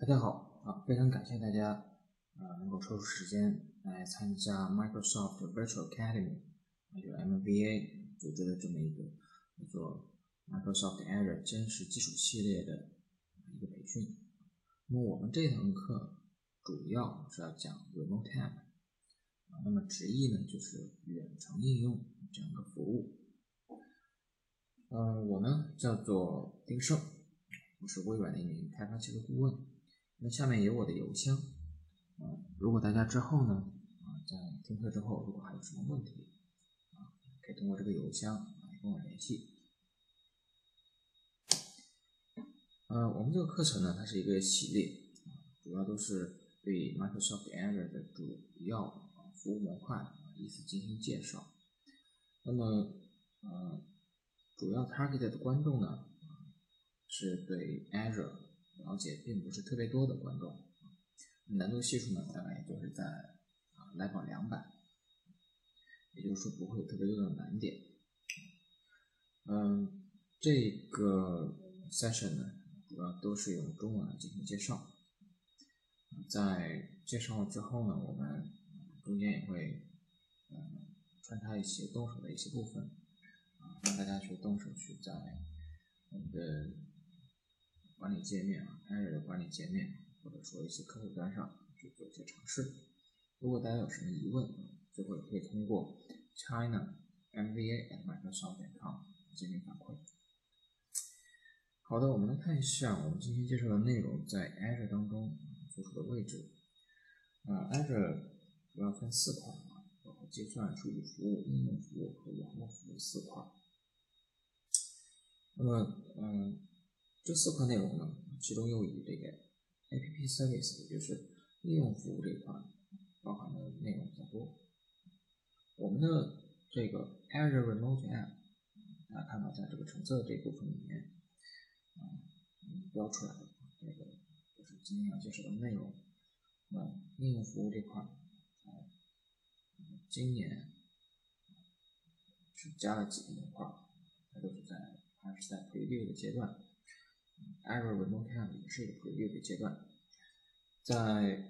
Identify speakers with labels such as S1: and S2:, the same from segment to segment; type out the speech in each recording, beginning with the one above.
S1: 大家好非常感谢大家能够抽出时间来参加 Microsoft Virtual Academy 就是 MVA 组织的这么一个叫做 Microsoft Azure 真实基础系列的一个培训。那么我们这堂课主要是要讲 Remote App， 那么直译呢就是远程应用这样一个服务。我呢叫做丁胜，我是微软的一名开发技术顾问。那下面有我的邮箱，如果大家之后呢在听课之后，如果还有什么问题可以通过这个邮箱来跟我联系。我们这个课程呢，它是一个系列，主要都是对 Microsoft Azure 的主要服务模块依次进行介绍。那么主要 target 的观众呢是对 Azure 了解并不是特别多的观众，难度系数呢大概也就是在level 200，也就是说不会有特别多的难点。这个 session 呢主要都是用中文来进行介绍。在介绍了之后呢，我们中间也会穿插一些动手的一些部分，让大家去动手去在我们的管理界面Azure 的管理界面，或者说一些客户端上去做一些尝试。如果大家有什么疑问，就会可以通过 china.mva@microsoft.com 进行反馈。好的，我们来看一下我们今天介绍的内容在 Azure 当中所处的位置。Azure 主要分4块，包括计算、数据服务、应用服务和网络服务4块。那么这4块内容呢，其中又以这个 App Service 也就是应用服务这一块包含的内容比较多。我们的这个 Azure Remote App， 大家看到在这个橙色的这部分里面标出来的这个就是今天要介绍的内容。应用服务这块今年是加了几个模块，它都是还是在 preview 的阶段。Azure Remote App 也是一个 preview 的阶段。在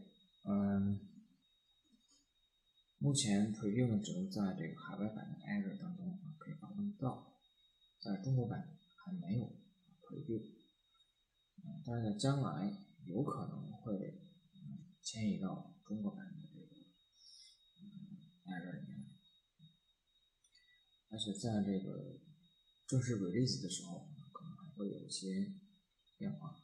S1: 目前 preview 呢只能在这个海外版的 Azure 当中可以访问到，在中国版还没有 preview，但是在将来有可能会迁移到中国版的这个Azure 里面，而且在这个正式 release 的时候可能还会有一些变化。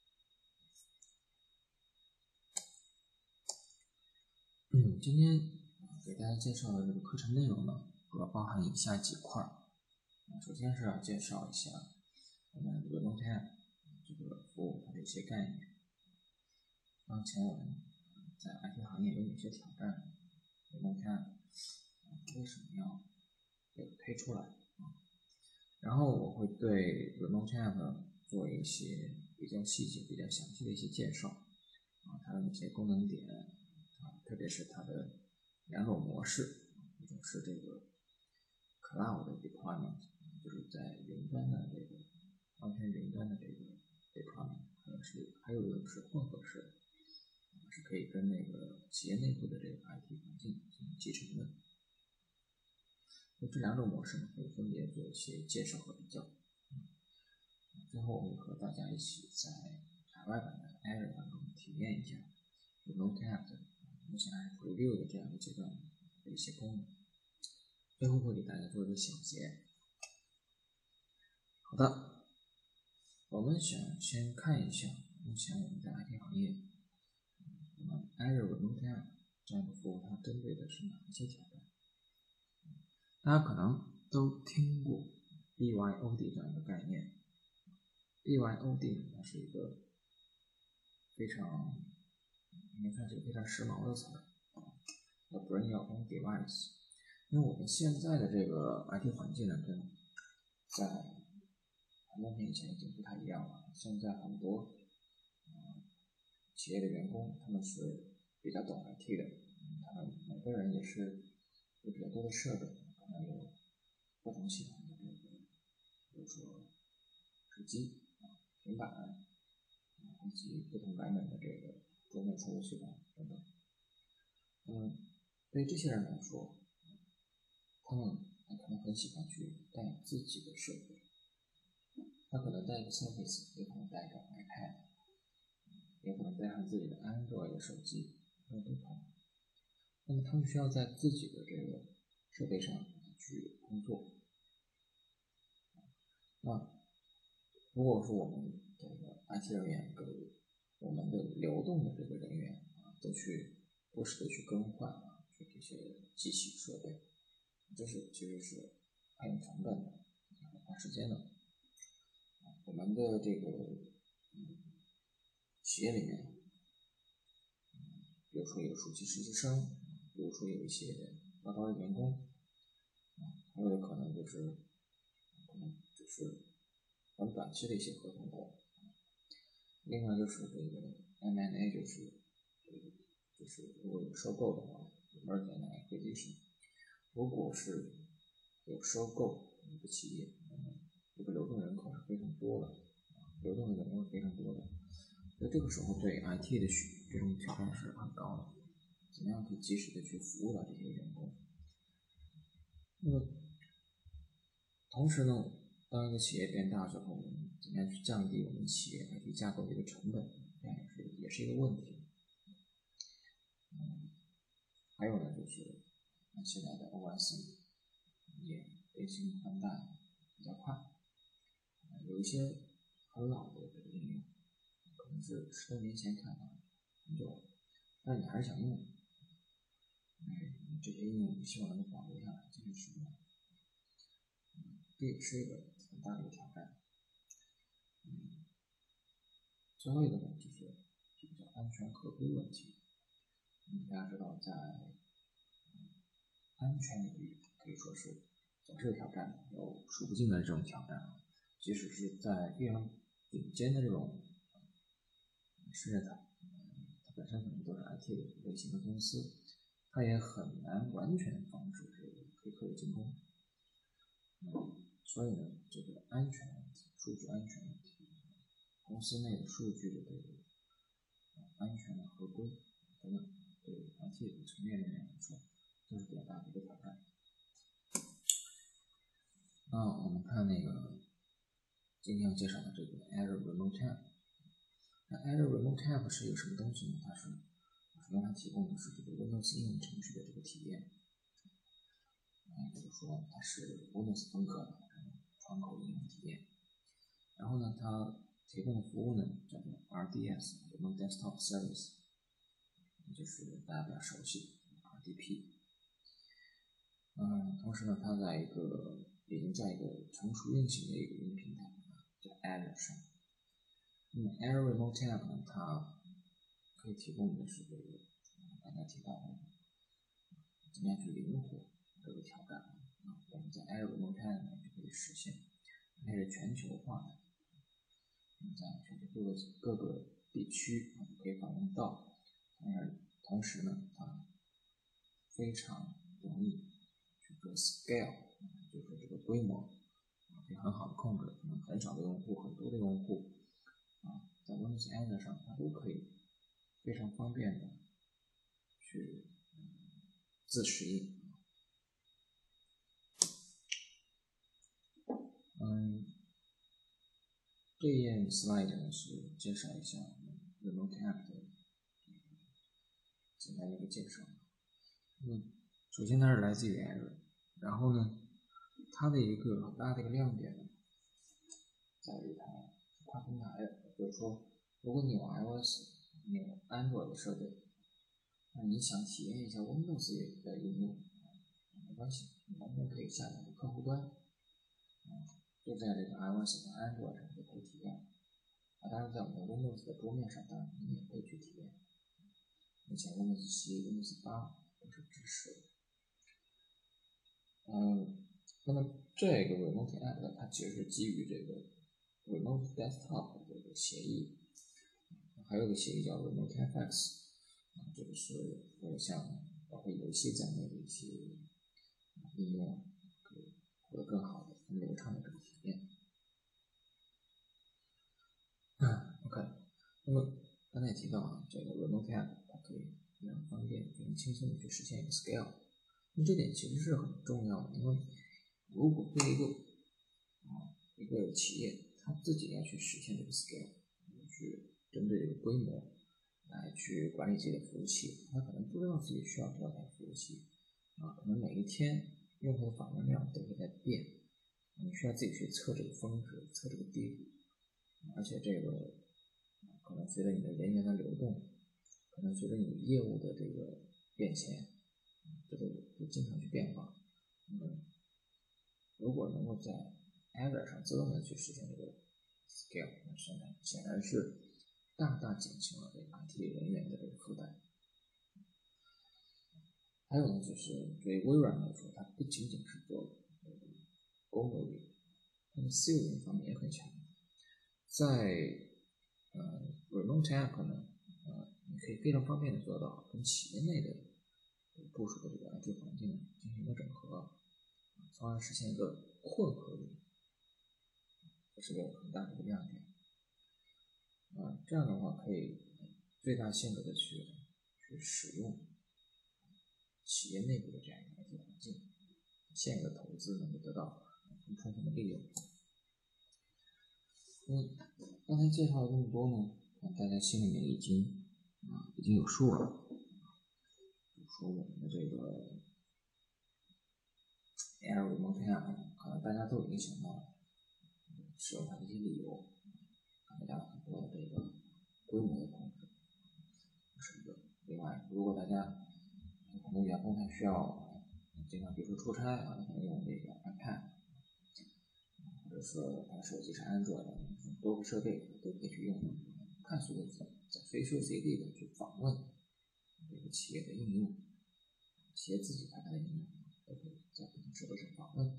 S1: 今天给大家介绍的这个课程内容呢，主要包含以下几块。首先是要介绍一下我们 Remote App 这个服务它的一些概念。当前我们在 IT 行业有哪些挑战 ？Remote App 为什么要推出来？然后我会对 Remote App 做一些比较细节、比较详细的一些介绍，它的一些功能点，特别是它的2种模式，一种是这个 Cloud Deployment， 就是在云端的这个完全云端的这个 Deployment， 还有一种是混合式，是可以跟那个企业内部的这个 IT 环境进行集成的。这2种模式呢，会分别做一些介绍和比较。最后我会和大家一起在海外版的 Azure 当中体验一下 Remote App 目前还是 preview 的这样一个阶段的一些功能。最后会给大家做一个小结。好的，我们想先看一下目前我们在 IT 行业Azure Remote App 这样的服务它针对的是哪一些挑战。大家可能都听过 BYOD 这样一个概念。BYOD 它是一个非常应该算是非常时髦的词，Bring Your Own Device。因为我们现在的这个 IT 环境呢，在很多年以前已经不太一样了。现在很多企业的员工他们是比较懂 IT 的，他们每个人也是有比较多的设备，可能有不同系统的这个，比如说手机、平板、 及不同版本的这个桌面操作系统等等。对于这些人来说，他们可能很喜欢去带自己的设备，他可能带一个 Surface， 也可能带一个 iPad， 也可能带上自己的 Android 手机，都可能。那么他们需要在自己的这个设备上去工作。那如果说我们这个 IT 人员给我们的流动的这个人员都去不时的去更换去这些机器设备，这是其实是很有成本的，很花时间的。我们的这个企业里面，比如说有暑期实习生，比如说有一些高招的员工，还有的可能就是很短期的一些合同工。另外就是这个 M&A， 就是如果有收购的话 ，Merger and Acquisition， 如果是有收购一个企业，这个流动人口是非常多的，流动的人口是非常多的，所以这个时候对 IT 的这种挑战是很高的，怎么样可以及时的去服务到这些员工？那么同时呢，当一个企业变大之后，怎么样去降低我们企业 IT 架构的一个成本，也是一个问题。还有呢，就是现在的 OS 也更新换代比较快，有一些很老的这个应用，可能是10多年前看到很久了，但你还是想用，这些应用你希望能够保留下来继续使用，这也是一个很大的一个挑战。最后一个呢，就是这个叫安全合规问题。大家知道，在安全领域可以说是总是有挑战，有数不尽的这种挑战。即使是在非常顶尖的这种事业它本身可能都是 IT 类型的公司，它也很难完全防止这个黑客的进攻。所以呢，这个安全问题、数据安全问题、公司内的数据的这个安全的合规等等，对 IT 从业人员来说都是比较大的一个挑战。那我们看那个今天要介绍的这个 Azure Remote App。那 Azure Remote App 是一个什么东西呢？它是首先它提供的是这个 Windows 应用程序的这个体验，比如说它是 Windows 风格的窗口应用体验。然后呢，它提供的服务呢叫做 RDS Remote Desktop Service， 就是大家比较熟悉的 RDP。同时呢，它已经在一个成熟运行的一个云平台叫 Azure 上。那么 Azure Remote App 呢，它可以提供的是这个刚才提到的怎么样去灵活这个挑战。我们在 Azure Remote App 就可以实现，它是全球化的，在全球各个地区可以访问到。同时呢，它非常容易去做 scale， 就是这个规模可以很好的控制，可能很少的用户、很多的用户在 Windows Azure 上它都可以非常方便的去自适应。这一页 slide 呢是介绍一下 Remote App 的简单的一个介绍。首先它是来自于 Azure， 然后呢，它的一个很大的一个亮点呢，在于它是跨平台的，就是说，如果你有 iOS， 你有 Android 的设备，那你想体验一下 Windows 的应用，没关系，你完全可以下载客户端，就在这个 iOS 和 Android 上就可以体验。当然，在我们的 Windows 的桌面上，当然你也可以去体验。目前 Windows 7、Windows 8都是支持的。那么这个 Remote App 它其实是基于这个 Remote Desktop 的这个协议，还有一个协议叫 Remote FX， 这个是像包括游戏在内的一些应用可以获得更好的、更流畅的这个体验。OK， 那么刚才也提到啊，这个 Remote App 它可以非常方便、非常轻松的去实现一个 scale。那这点其实是很重要的，因为如果对一个企业，它自己要去实现这个 scale， 去针对这个规模来去管理自己的服务器，它可能不知道自己需要多少台服务器可能每一天用户的访问量都会在变，你需要自己去测这个峰值，测这个低谷，而且这个可能随着你的人员的流动，可能随着你业务的这个变迁，这都经常去变化。如果能够在 Azure 上自动的去实现这个 scale， 那显然是大大减轻了这个 IT 人员的这个负担。还有呢，就是对于微软来说，它不仅仅是做功能云，它的私有云方面也很强。在Remote App 呢，你可以非常方便的做到跟企业内的部署的这个 IT 环境进行一个整合，从而实现一个混合云，这是个很大的一个亮点。这样的话可以最大限度的去使用企业内部的这样一个 IT 环境，现有的投资能够得到很充分的利用。刚才介绍了这么多呢，大家心里面已经有数了。说我们的这个 Azure Remote App， 可能大家都已经想到了使用它的一些理由，大家很多的这个规模的控制是一个。另外，如果大家可能员工他需要经常比如说出差可能用这个 iPad， 或者说他手机是安卓的，多个设备都可以去用，快速的随时随地的去访问这个企业的应用，企业自己开发的应用都可以在不同设备上访问。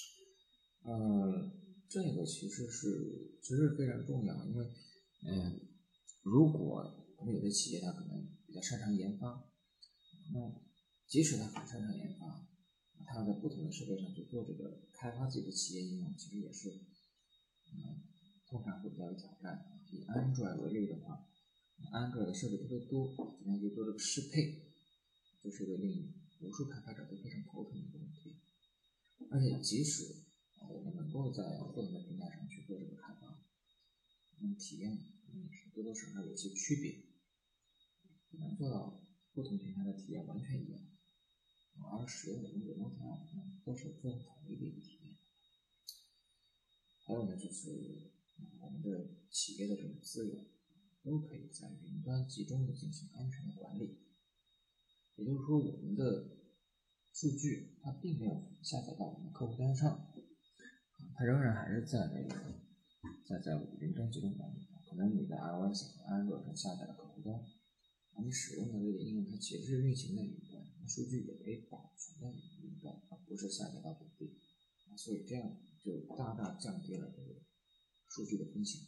S1: 这个其实非常重要，因为如果可能有的企业它可能比较擅长研发，那即使它很擅长研发，它在不同的设备上去做这个开发自己的企业应用，其实也是通常会比较有挑战。以 Android 为例的话，Android 的设备特别多，怎么样去做这个适配，就是一个令无数开发者都非常头疼的一个问题。而且即使我们能够在不同的平台上去做这个开发，体验也是多多少少有些区别，很难做到不同平台的体验完全一样，而使用我们 Remote App 都是非常统一的一个体验。还有呢，就是我们的企业的这种资源都可以在云端集中的进行安全的管理，也就是说我们的数据它并没有下载到我们的客户端上，它仍然还是在云端集中管理。可能你在 iOS 和 Android 上下载了客户端，你使用的这个应用它其实是运行在云端，数据也可以保存在云端，而不是下载到本地。所以这样就大大降低了这个数据的风险。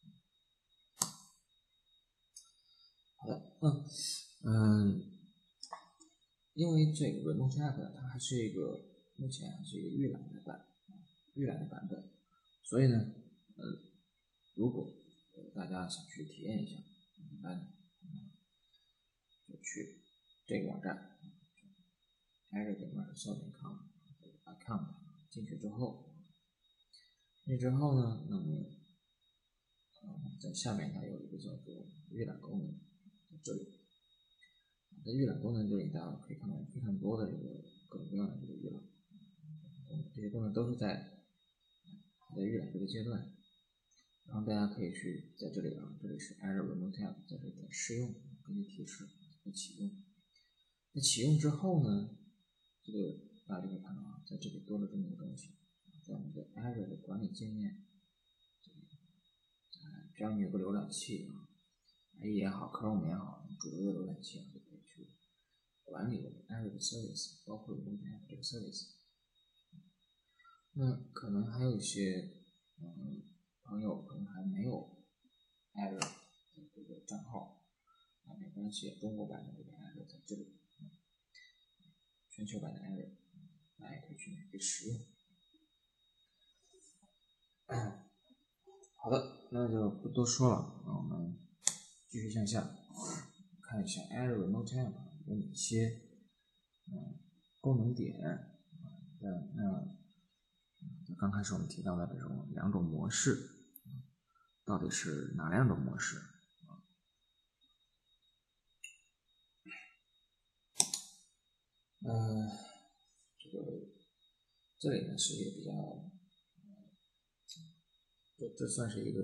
S1: 好的，因为这个 Remote App 它还是目前还是一个预览的版本，所以呢，如果大家想去体验一下，就去这个网站 azure.microsoft.com account 进去之后，呢，那么在下面它有一个叫做预览功能，这里在预览功能这里，大家可以看到非常多的这个各种各样的这个预览，这些功能都是在预览这个阶段。然后大家可以去在这里这里是 Azure Remote App， 在这里点试用，根据提示启用。那启用之后呢，这个大家就可以看到在这里多了这么个东西，在我们的 Azure 的管理界面，只要你有个浏览器，IE 也好 ，Chrome 也好，主流的浏览器就可以去管理我们 Azure 的 service， 包括 Remote App 这个 service。那可能还有一些朋友可能还没有 Azure 的这个账号，没关系，中国版的这个 Azure 在这里，全球版的 Azure， 大家也可以去免费使用。好的，那就不多说了，我们继续向下看一下 Azure Remote App 有哪些功能点。刚开始我们提到的这种2种模式，到底是哪2种模式？这里呢是一个比较，这算是一个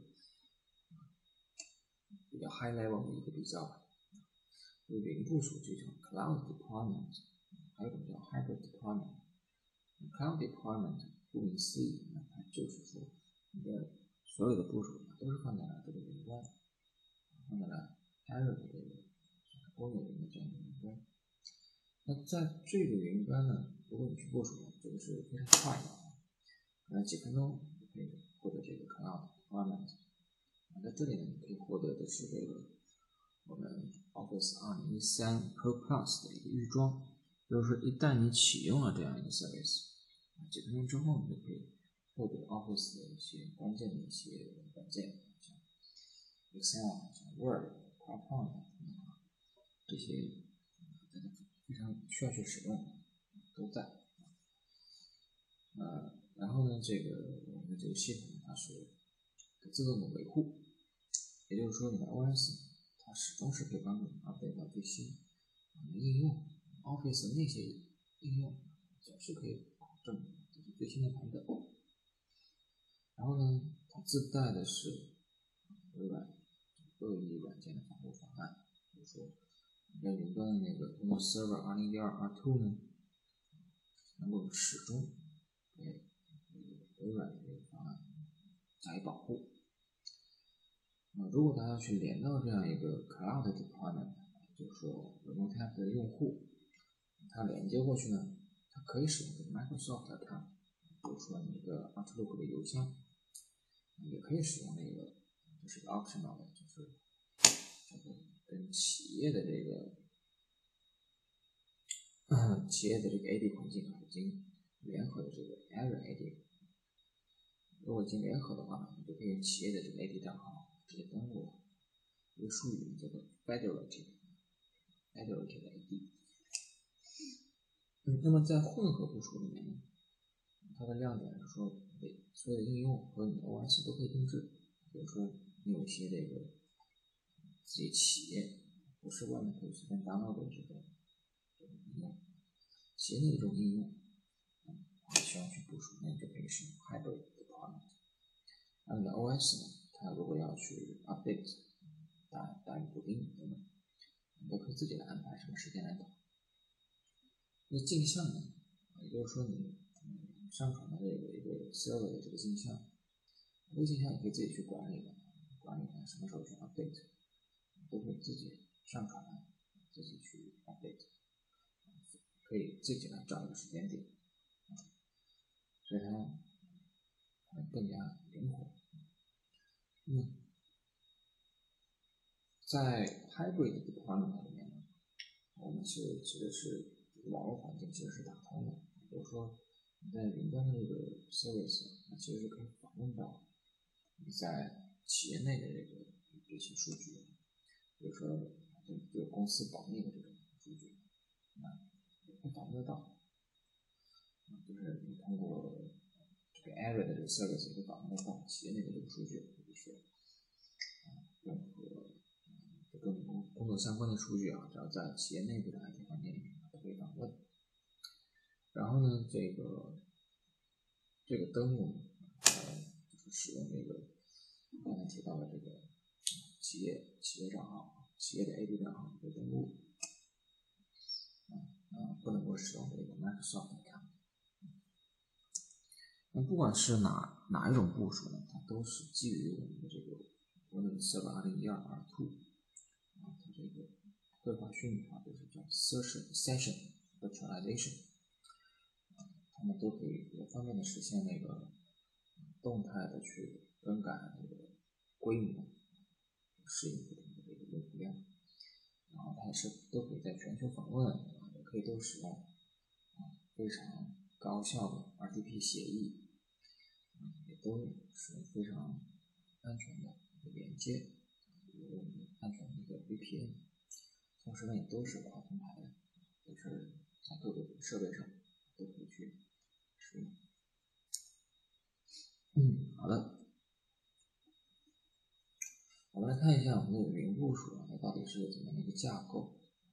S1: 比较 high level 的一个比较吧。有云部署这种 cloud deployment， 还有一种叫 hybrid deployment。cloud deployment 顾名思义，它就是说你的所有的部署都是放在了这个云端，放在了 Azure 的这个公有云的这样一个云端。那在这个云端呢，如果你去部署，这个是非常快的，可能几分钟就可以获得这个 cloud deployment。在这里呢，你可以获得的是这个我们 Office 2013 Pro Plus 的一个预装，就是说一旦你启用了这样一个 service， 几分钟之后你就可以获得 Office 的一些关键的一些软件，像 Excel、像 Word、PowerPoint 这些非常需要去使用都在。然后呢，我们的这个系统它是自动的维护，也就是说你的 OS 它始终是可以帮助你 update 到最新应用 Office 的那些应用总是可以保证最新的版本。然后呢，它自带的是微软恶意软件的防护方案，比如说你在云端的那个 Windows Server 2012-R2 呢，能够始终对微软的这个方案加以保护。如果大家去连到这样一个 Cloud Deployment， 就是说 Remote App 的用户，它连接过去呢，它可以使用这个 Microsoft Account， 比如说你的 Outlook 的邮箱，也可以使用那个，就是一个 optional 的，就是这个跟企业的这个AD 环境已经联合的这个 Azure AD。如果已经联合的话，你就可以用企业的这个 AD 账号直接登录了。一个术语叫做 Federated AD。那么在混合部署里面呢，它的亮点是说，所有的应用和你的 OS 都可以定制。比如说，你有一些这个自己企业不是外面可以随便 download 的这个应用，企业内的这种应用，需要去部署，那你就可以使用 Hybrid Deployment。而你的 OS 呢，它如果要去 update， 打补丁等等，你都可以自己来安排什么时间来打。那镜像呢，也就是说你上传的一个 server 的这个镜像，这个镜像也可以自己去管理它什么时候去 update， 都可以自己上传，自己去 update， 可以自己来找一个时间点，所以它更加灵活。在 Hybrid Deployment 里面呢，我们其实是网络环境其实是打通的，比如说你在云端的这个 service， 它其实是可以访问到你在企业内的这些数据，比如说这个公司保密的这种数据，也可以访问得到。就是你通过这个 Azure 的这个 service 也可以访问得到企业内的这个数据，或者是任何跟工作相关的数据啊，只要在企业内部的 IT 环境里面都可以访问。然后呢，这个登录就是使用这个刚才提到的这个企业账号，企业的 AD 账号可以登录，不能够使用这个 Microsoft Account。那不管是哪一种部署呢，它都是基于我们的这个 Windows Server 2012-R2，它这个绘画虚拟化就是叫 Session Virtualization， 它们都可以比较方便的实现那个动态的去更改那个规模，适应不同的这个用户量，然后它也是都可以在全球访问，也可以都使用非常高效的 RDP 协议，也都是非常安全的连接， 安全的一个 VPN， 同时呢也都是跨平台的，都是在各个设备上都可以去使用。好的，我们来看一下我们的云部署它到底是怎么样的一个架构。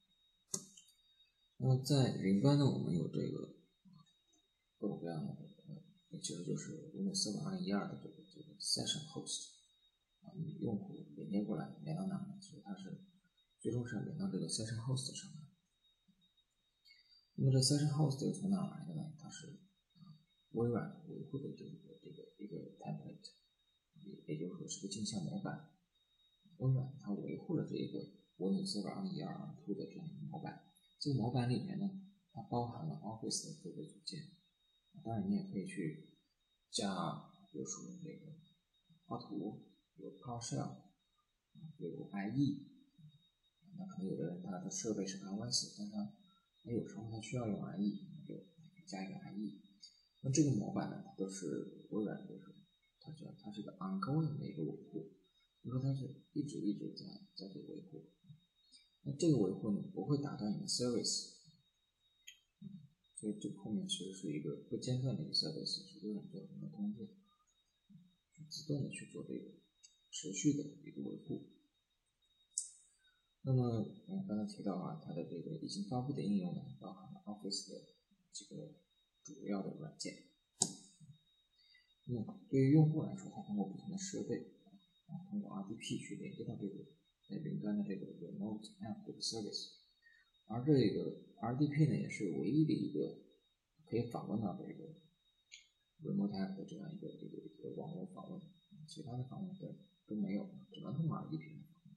S1: 那么在云端呢，我们有这个各种各样的，其实就是 Windows Server 2012的这个 Session Host， 用户连接过来连到哪呢？其实它是最终是连到这个 Session Host 上来。那么这 Session Host 从哪来的呢？它是微软维护的这个一个 template， 也就是说是个镜像模板。微软它维护了这一个 Windows Server 2012 的这样一个模板。这个模板里面呢，它包含了 Office 的各个组件。当然你也可以去加，比如说这个画图，有 PowerShell， 有 IE。那可能有的人他的设备是 iOS， 但他有时候他需要用 IE， 就加一个 IE。那这个模板呢，它都是微软就是它是一个 ongoing 的一个维护，就说它是一直在做维护。那这个维护呢不会打断你的 service， 所以这后面其实是一个不间断的一个 service， 是微软做很多工作，去自动的去做这个持续的一个维护。那么我们刚才提到它的这个已经发布的应用呢，包含了 Office 的几个主要的软件。那么对于用户来说，他通过不同的设备，通过 RDP 去连接到这个在云端的这个 Remote App 这个 service， 而这个 RDP 呢，也是唯一的一个可以访问到这个 Remote App 的这样一个网络访问，其他的访问都没有，只能通过 RDP 来访问。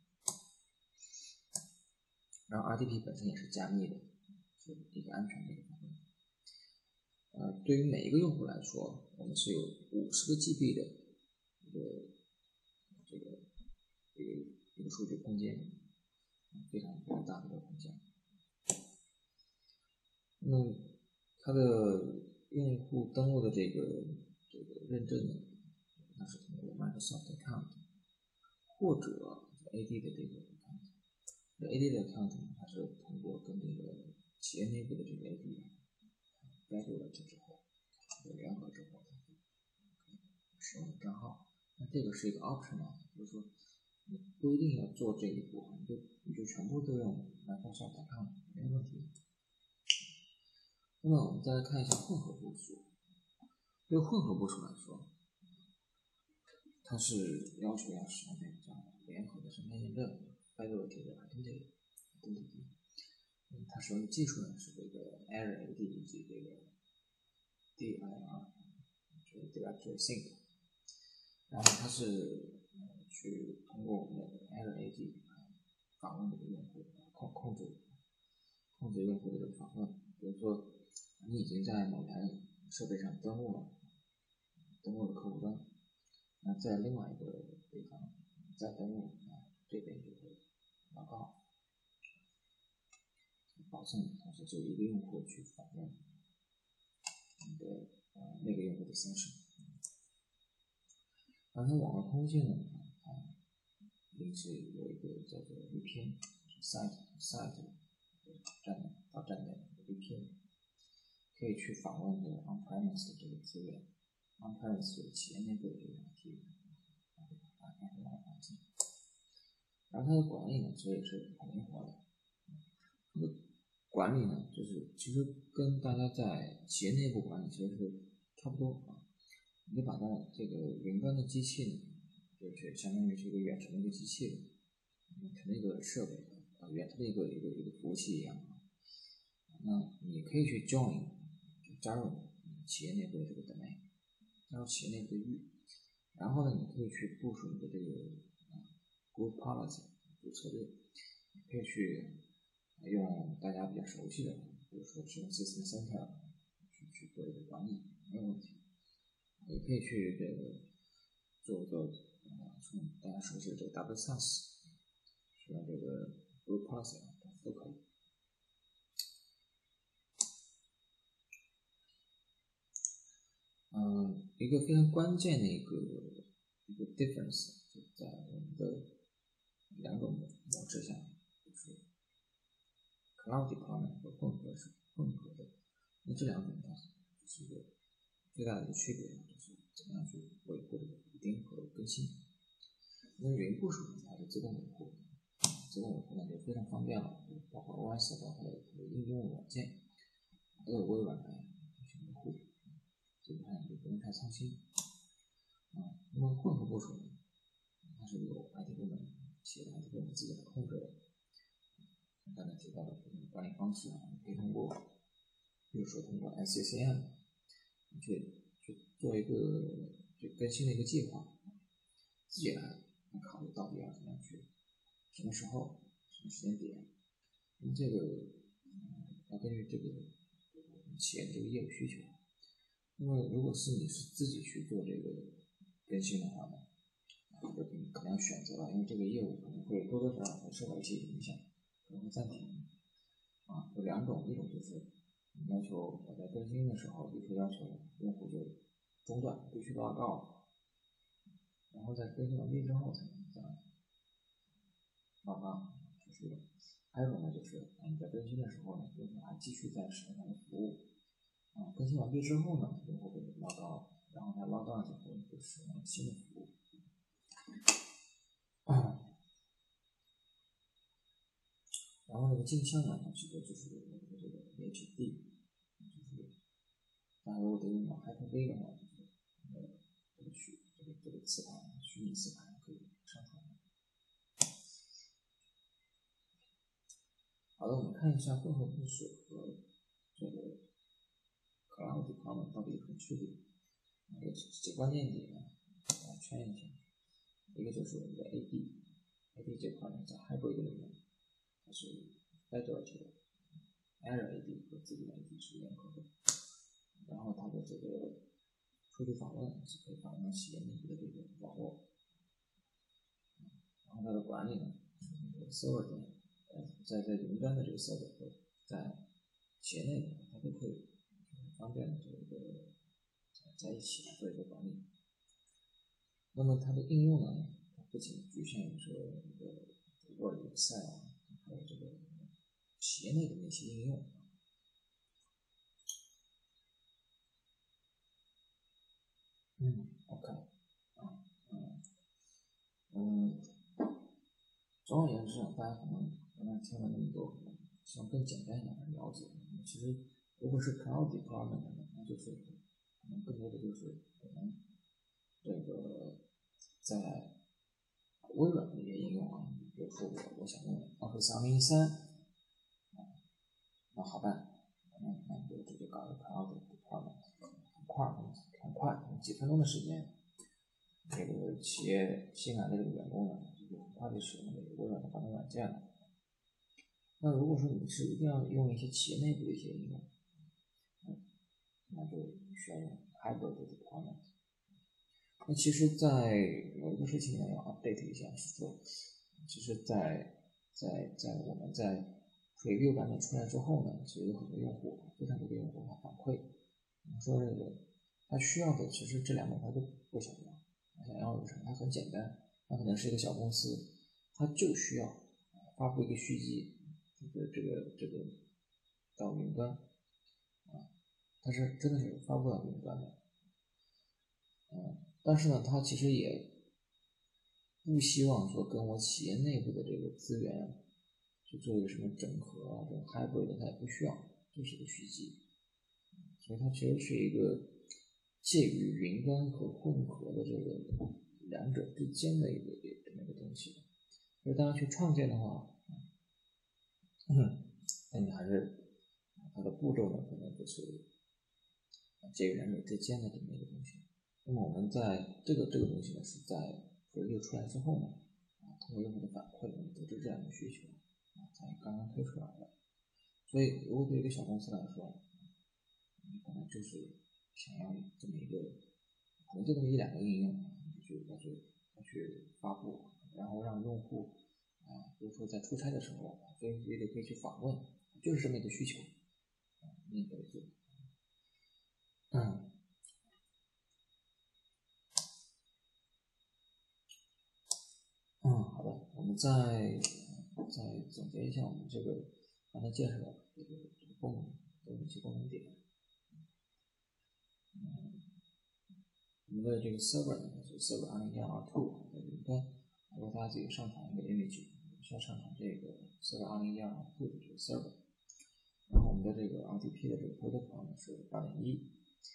S1: 然后 RDP 本身也是加密的，是一个安全的一个访问。对于每一个用户来说，我们是有50个 GB 的一个数据空间，非常大的一个空间。那么它的用户登录的这个认证呢，它是通过 Microsoft Account 或者 AD 的这个 account。AD 的 account 它是通过跟这个企业内部的这个 AD graduate 之后联合之后使用账号。那这个是一个 optional， 就是说你不一定要做这一步，你就全部都用 Microsoft Account 没问题。那么我们再来看一下混合部署。对混合部署来说，它是要求要使用这个叫联合的身份验证 Federated Identity。它使用的技术呢是这个 ARID 以及这个 DIR， 就是 Directory Sync。然后它是去通过我们的 ARID 访问这个用户，控制用户的这个访问。比如说你已经在某台设备上登录了客户端，那在另外一个地方再登录，这边就会报告，保证同时就一个用户去访问你的那个用户的 session。然后网络通信呢，临时有一个叫做 VPN， site 到站点的 VPN， 可以去访问这个 on-premise 的这个资源。on-premise 就是企业内部的这个 IT 环境。然后它的管理呢，其实也是很灵活的。这个管理呢，就是其实跟大家在企业内部管理其实是差不多啊。你就把它这个云端的机器呢，就是相当于是一个远程的一个机器人，远程的一个设备，远程的一个服务器一样。那你可以去 join， 加入企业内部的这个 domain， 加入企业内部的域，然后呢，你可以去部署你的这个group policy 组策略，你可以去用大家比较熟悉的，比如说使用 System Center 去做一个管理，没有问题。也可以去这个做从大家熟悉的这个 WSAS， 使用这个 group policy 都可以。一个非常关键的一个 difference 就在我们的两种制下，就是 Cloud Deployment 和混合的。那这两种它就是一个最大的一个区别，就是怎么样去维护这个补丁和更新。那云部署呢，它是自动维护，自动维护呢就非常方便了，包括 OS 包括应用软件都有微软来去维护，基本上就不用太操心。那么混合部署呢，它是有 IT 部门企业的 IT 部门自己来控制的。刚才提到的管理方式可以通过，比如说通过 SCCM 去做一个更新的一个计划，自己来考虑到底要怎么样去，什么时候、什么时间点。那么这个要根据这个企业的这个业务需求。那么如果是你是自己去做这个更新的话呢，就可能要选择了，因为这个业务可能会多多少少会受到一些影响，可能会暂停。有两种，一种就是要求我在更新的时候，比如说要求用户就中断，必须报告，然后在更新完毕之后才能再报告，这是一种。还有一种呢，就是你在更新的时候呢，用户还继续在使用它的服务，更新完毕之后呢，用户会报告，然后他报告之后就使用新的服务。然后这个镜像呢，它其实就是这个 HD， 就是大家如果都用到 Hyper-V 的话，就是这个磁盘，虚拟磁盘可以上传。好的，我们看一下混合部署和这个 Cloud Deployment 到底有什么区别？有几个关键点来圈一下。一个就是我们的 AD 这块呢，在 Hybrid 里面它是 Federated Azure AD 和自己的 AD 是联合的，然后它的这个数据访问是可以访问企业内部的这个网络，然后它的管理呢是server 端，在云端的这个 server 和在企业内部它都可以方便的这个在一起来做一个管理。那么它的应用呢，它不仅局限于说一个 Word、Excel， 还有这个企业内的那些应用。OK， 总而言之大家可能听了那么多，希望更简单一点的了解。其实如果是 Cloud Deployment 呢，那就是可能更多的就是我们这个在微软的一些应用比如说我想用 Office 2013，那好办，那就直接搞一个 Cloud Deployment， 很快，几分钟的时间，这个企业新来的这个员工呢，就很快就使用这个微软的办公软件了。那如果说你是一定要用一些企业内部的一些应用，那就需要用 Hybrid Deployment。那其实在有一个事情呢要 update 一下，是说其实在我们在 Preview 版本出来之后呢，其实有很多用户，非常多的用户他反馈说这个他需要的其实这两种他都不想要，他想要的什么？他很简单，他可能是一个小公司，他就需要发布一个续集，这个到云端它是真的是发布到云端的，但是呢，它其实也不希望说跟我企业内部的这个资源去做一个什么整合这种 hybrid 的，它也不需要，就是一个续集，所以它其实是一个介于云端和混合的这个两者之间的这么一个东西。所以当然去创建的话，那你还是它的步骤呢，可能就是介于两者之间的这么一个东西。那么我们在这个东西呢，是在 Preview 出来之后呢，通过用户的反馈，我们得知这样的需求，才刚刚推出来的。所以，如果对一个小公司来说，你可能就是想要这么一个，可能就这么一两个应用，要去发布，然后让用户比如说在出差的时候，随时随地可以去访问，就是这么一个需求，你也可以做。好的，我们再再总结一下我们这个刚才介绍的这个功能的一些功能点。我们的这个 server 呢是 server 2012R2，在云端。如果大家自己上传一个 image， 需要上传这个 server 2012R2的这个 server。然后我们的这个 RDP 的这个 protocol 呢是 8.1，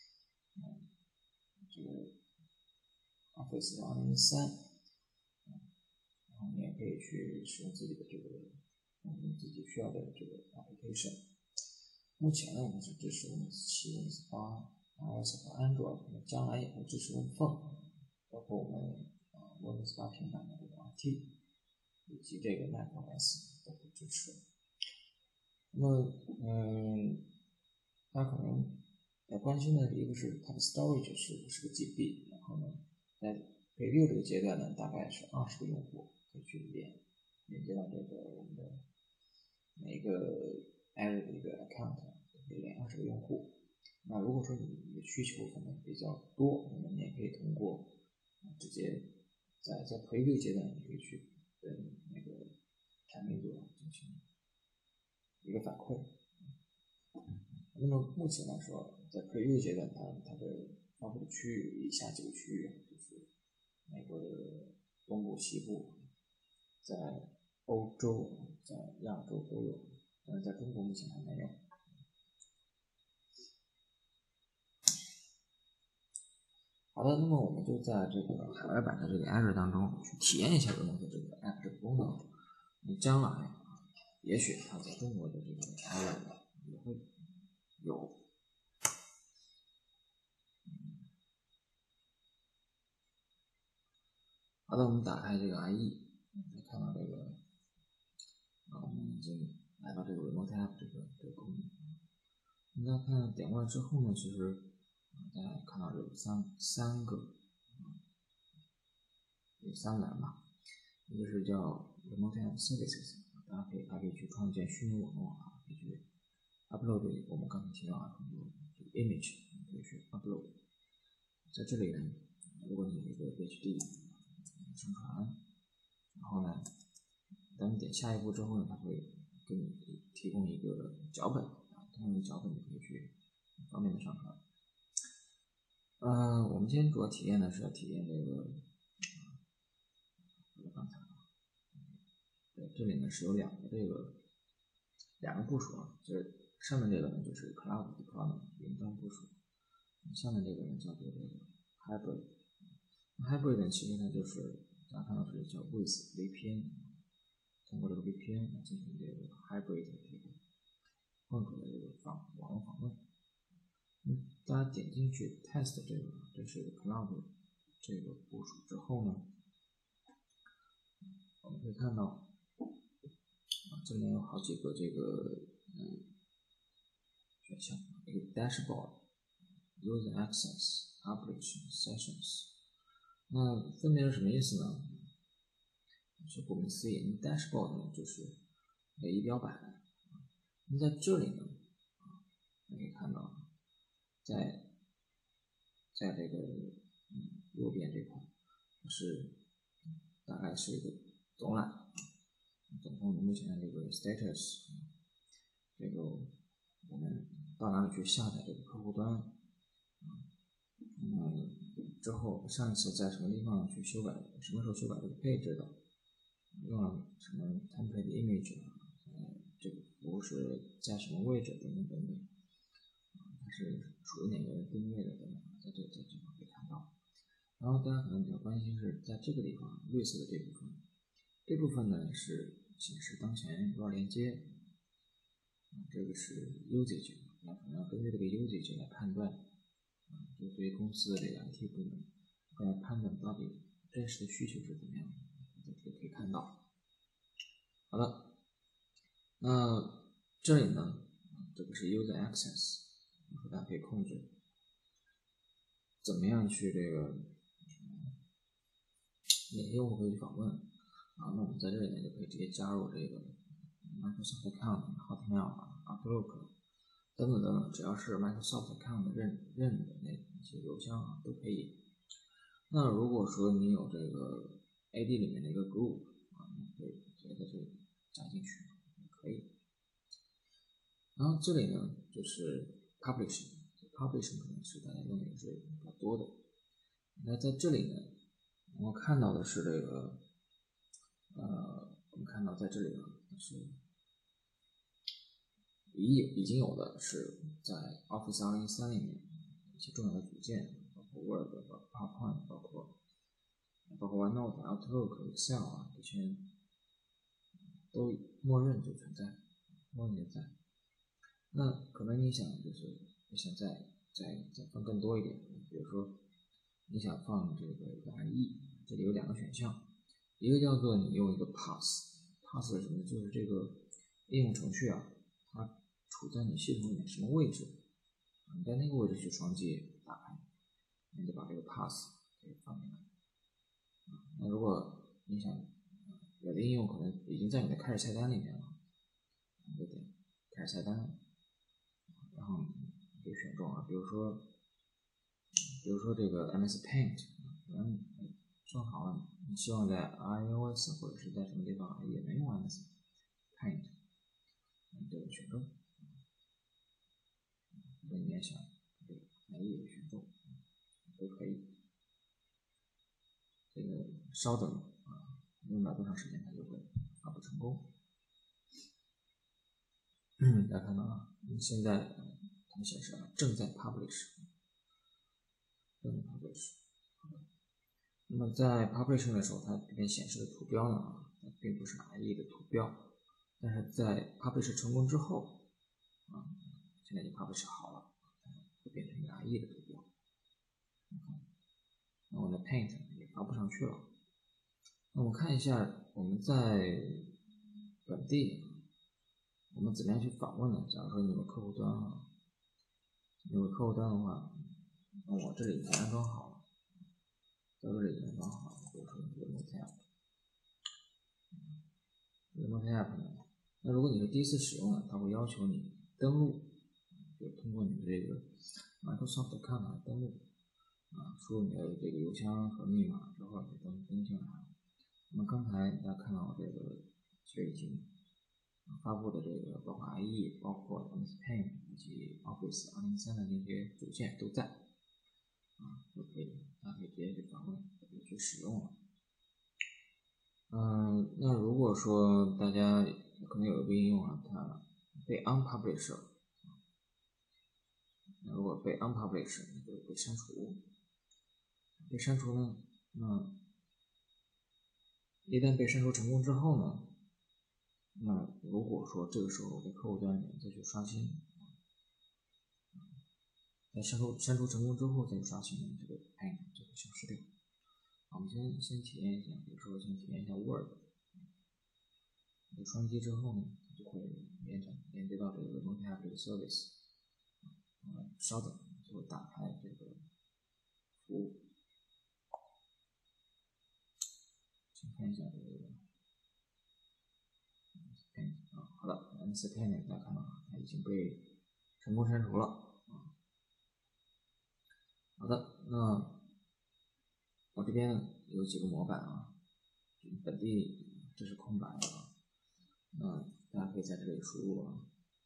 S1: 这个 Office 是2013，然后你也可以去使用自己的这个你自己需要的这个 application。目前呢，我们是支持 Windows 7、Windows 8、iOS 和 Android， 那将来也会支持 Win Phone， 包括我们Windows 8平板的这个 RT， 以及这个 macOS 都会支持。那么，大家可能要关心的一个是它的 storage 是50个 GB， 然后呢，在 preview 这个阶段呢，大概是20个用户可以去连接到这个我们的每一个 Azure 的一个 account， 可以连20个用户。那如果说你的需求可能比较多，那么你也可以通过直接在 preview 阶段，你可以去跟那个产品组进行一个反馈。那么目前来说，在 preview 阶段，它的发布的区域以下几个区域，就是美国的东部、西部，在欧洲、在亚洲都有，但是在中国目前还没有。好的，那么我们就在这个海外版的这个 Azure 当中去体验一下Remote这个 App 这个功能。你将来也许它在中国的这个 Azure 也会有。好的，我们打开这个 IE， 看到这个，我们已经来到这个 Remote App 这个功能。大家看点过来之后呢，其实大家看到有三个，有3栏嘛，一个是叫 Remote App Services， 大家可以去创建虚拟网络可以去 upload 我们刚才提到很多 image， 可以去 upload。在这里呢，如果你有一个 PhD 上传，然后呢，当你点下一步之后呢，它会给你提供一个脚本通过脚本你可以去方便的上传。我们今天主要体验的是要体验这个，刚才这里呢是有两个部署就是上面这个呢就是 Cloud Deployment 云端部署，下面这个呢叫做这个 Hybrid。Hybrid 呢其实呢就是大家看到这里叫 with VPN， 通过这个 VPN 来进行这个 Hybrid 的这个混合的这个网络访问。大家点进去 Test 这是 Cloud 这个部署之后呢，我们可以看到这里面有好几个这个选项，一个 Dashboard、User Access、Application、Sessions。那分别是什么意思呢？是顾名思义，Dashboard 呢就是仪表板。那在这里呢，你可以看到，在这个右边这块是大概是一个总览，总共目前的这个 status， 这个我们到哪里去下载这个客户端，之后上一次在什么地方去修改，什么时候修改这个配置的，用了什么 template image， 这个服务是在什么位置等等等等，它是属于哪个定位的等等，在这块可以看到。然后大家可能比较关心是在这个地方绿色的这部分，这部分呢是显示当前多少连接，这个是 usage， 那可能要根据这个 usage 来判断，就对于公司的这个 IT 部门来判断到底真实的需求是怎么样的，大家可以看到。好的，那这里呢，这个是 user access， 大家可以控制怎么样去这个哪些用户可以去访问那我们在这里呢就可以直接加入这个 Microsoft Account、Hotmail、Outlook 等等等等，只要是 Microsoft Account 认的那些邮箱都可以。那如果说你有这个 AD 里面的一个 group 你可以直接在这里加这里呢就是 publishing 可能是大家用的也是比较多的。那在这里呢，我们看到的是这个，我们看到在这里呢是已经有的是在 Office 2013里面一些重要的组件，包括 Word、包括 PowerPoint、包括 OneNote、Outlook、Excel 啊，这些都默认就存在，默认就在。那可能你想就是你想再放更多一点，比如说你想放这个一个 IE， 这里有2个选项，一个叫做你用一个 pass 是什么？就是这个应用程序啊，它处在你系统里面什么位置，你在那个位置去双击打开，你就把这个 pass 给放进来。那如果你想有的应用可能已经在你的开始菜单里面了，你就点开始菜单，然后你可以选中啊，比如说这个 MS Paint， 可能正好你希望在 iOS 或者是在什么地方也能用 MS Paint， 你就选中，在里面想这个也选中都可以。这个稍等啊，用不了多长时间它就会发布成功。大家看到啊，现在它们显示啊正在 publish。那么在 publishing 的时候，它这边显示的图标呢，它并不是 IE 的图标，但是在 publish 成功之后啊，现在已经 publish 好了，会变成一个 IE 的图标。那我的 Paint 也发布上去了。那我们看一下我们在本地我们怎么样去访问呢？假如说你有客户端啊，有客户端的话，那我这里已经安装好了，在这里已经安装好了，比如说 Remote App 呢，那如果你是第一次使用呢，它会要求你登录，就通过你的这个 Microsoft account 登录啊，输入你的这个邮箱和密码之后就登进来了。那么刚才大家看到这个就已经发布的这个包括 IE、包括 MS Paint 以及 Office 2013的那些组件都在啊，大家可以直接去访问，可以去使用了。那如果说大家可能有一个应用啊，它被 unpublish 了，那如果被 unpublish， 那就被删除。被删除呢，那一旦被删除成功之后呢，那如果说这个时候我在客户端里面再去刷新，在删除成功之后再去刷新，这个 Paint 就会消失掉。我们先体验一下，比如说先体验一下 Word， 双击之后呢，就会连接到这个 Remote App 这个 service， 稍等就会打开这个服务。先看一下这个 Paint 啊，好的 ，MS Paint 大家看到它已经被成功删除了。好的，那我这边有几个模板啊，本地这是空白的啊，大家可以在这里输入啊，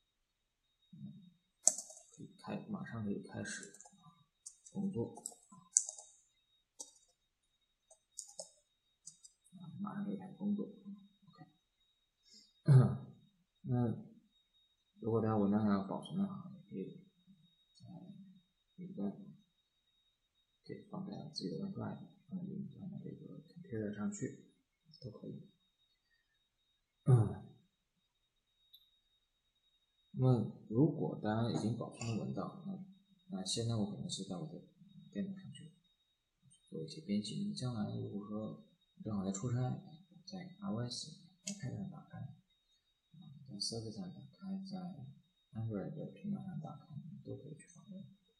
S1: 马上可以开始工作，马上可以开始工作。OK， 那如果大家文档要保存的话，也可以在云端，可以放在自己的 OneDrive， 放在云端的这个 computer 上去都可以。那么如果大家已经保存了文档，那现在我可能是在我的电脑上去做一些编辑。将来如果说正好在出差，在 iOS、iPad 上打开，在 Surface 上打开，在 Android 的平板上打开，都可以去访问。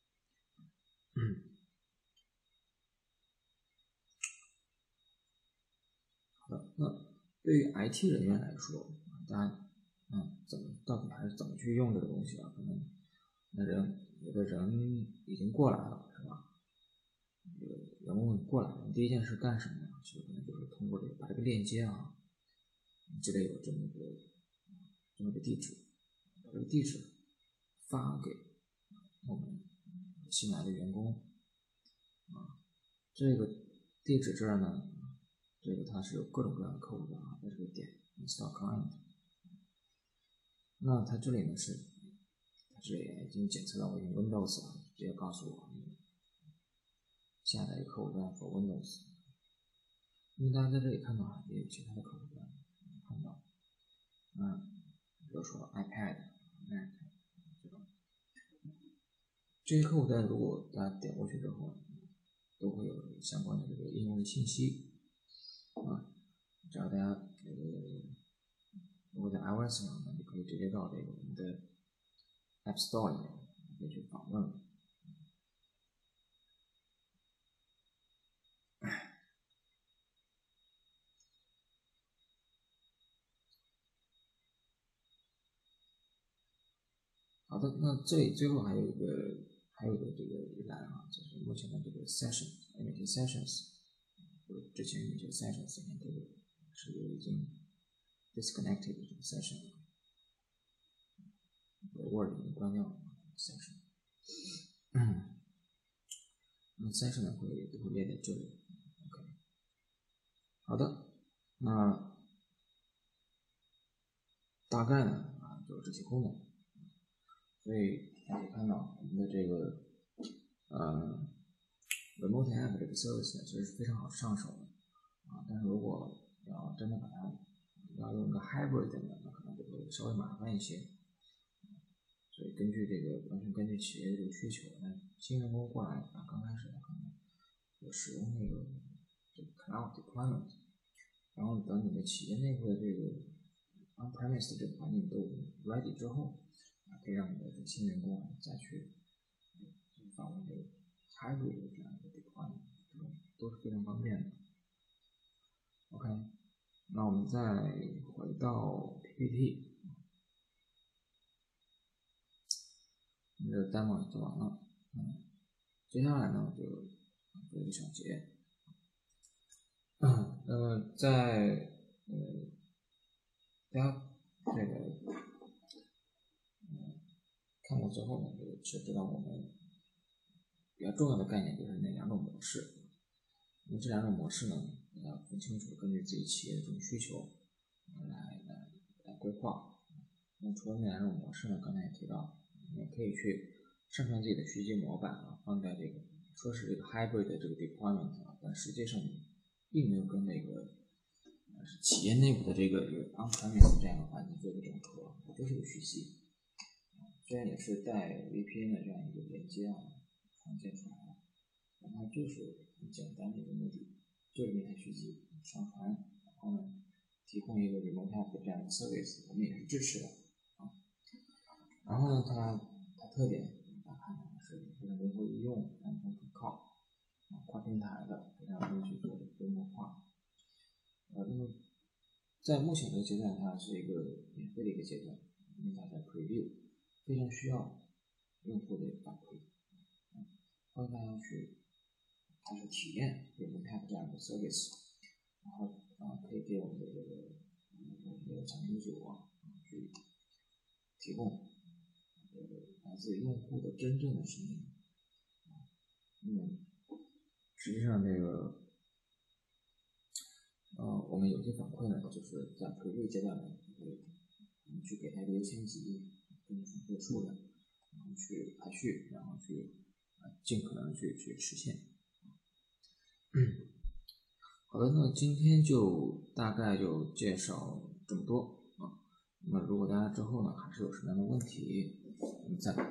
S1: 好的，那对于 IT 人员来说，大家到底还是怎么去用这个东西啊？可能有的人已经过来了，是吧？人问过来，第一件事干什么呢？其实可能就是通过把这个链接啊，这里有这么个地址，把这个地址发给我们新来的员工这个地址这儿呢，这个它是有各种各样的客户端在这个点 install client。那它这里呢是，它这里已经检测到我用 Windows 直接告诉我下载一个客户端 for Windows。因为大家在这里看到也有其他的客户端，看到，比如说 iPad、Mac 这些客户端，如果大家点过去之后，都会有相关的这个应用的信息只要大家如果在 iOS 上呢，就可以直接到这个我们的 App Store 里面可以去访问了。好的，那这里最后还有一个这个一栏就是目前的这个 session， 哪些 sessions， 之前有些 sessions 里面这个是已经 disconnected 这个 session 了，Word 已经关掉了 session。那 session 呢都会列在这里。OK， 好的，那大概呢就是这些功能。所以大家看到我们的这个Remote App 这个 service 呢，其实是非常好上手的但是如果要真的把它要用一个 hybrid 的，那可能就会稍微麻烦一些。所以完全根据企业的这个需求，那新员工过来刚开始可能有使用这个 Cloud Deployment， 然后等你的企业内部的这个 On-premise 的这个环境都 ready 之后可以让你的新员工再去访问这个 hybrid 的这样一个 deployment， 都是非常方便的。OK， 那我们再回到 PPT， 我们的 demo 也做完了。接下来呢就做一个小结。那么在大家这个看过之后呢，就知道我们比较重要的概念就是那两种模式。那么这两种模式呢，要分清楚，根据自己企业的这种需求来规划。那除了那两种模式呢，刚才也提到，你也可以去上传自己的虚积模板放在这个说是这个 hybrid 的这个 deployment 但实际上并没有跟那个企业内部的这个 on-premise 这样的环境做一个整合，就是个虚积。虽然也是带 VPN 的这样一个连接创建出来了，但它就是很简单的一个目的，就是一台虚积上传，然后呢提供一个 remote app 这样的 service， 我们也是支持的然后呢，它特点大家看是非常灵活易用，安全可靠跨平台的，非常容易去做规模化。那么在目前这个阶段，它是一个免费的一个阶段，因为它在 preview， 非常需要用户的反馈，欢迎大家去开始体验 remote app 这样的 service， 然后可以给我们的这个产品组去提供来自用户的真正的声音。实际上这个我们有些反馈呢，就是在 preview 阶段呢，去给它一个优先级，跟反馈数量，然后去排序，然后去尽可能去实现。好的，那今天就大概就介绍这么多那么如果大家之后呢还是有什么样的问题，我们在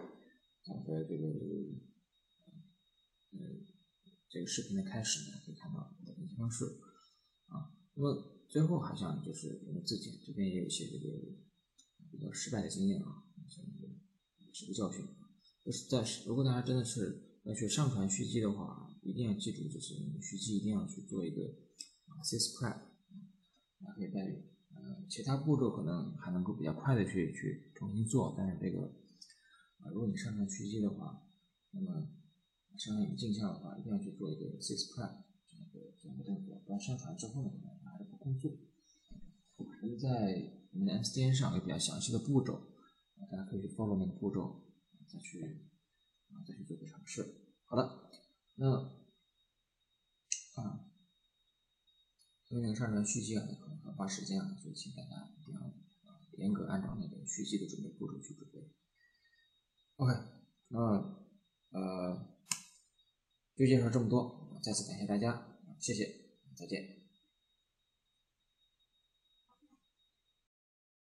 S1: 这个视频的开始呢，可以看到我的联系方式那么最后还想就是我们自己这边也有一些这个比较失败的经验是个教训，就是如果大家真的是要去上传虚积的话，一定要记住，就是虚积一定要去做一个sysprep， 可以在其他步骤可能还能够比较快的去重新做，但是这个如果你上传虚积的话，那么上传镜像的话，一定要去做一个 sysprep 这样的动作，不然上传之后呢，还是不工作。我们在我们的 MCN 上有比较详细的步骤，大家可以去 follow 那个步骤， 再去做个尝试。好的，那因为那个上传续集可能很花时间所以请大家一定要严格按照那个续集的准备步骤去准备。OK， 那就介绍这么多，再次感谢大家，谢谢，再见。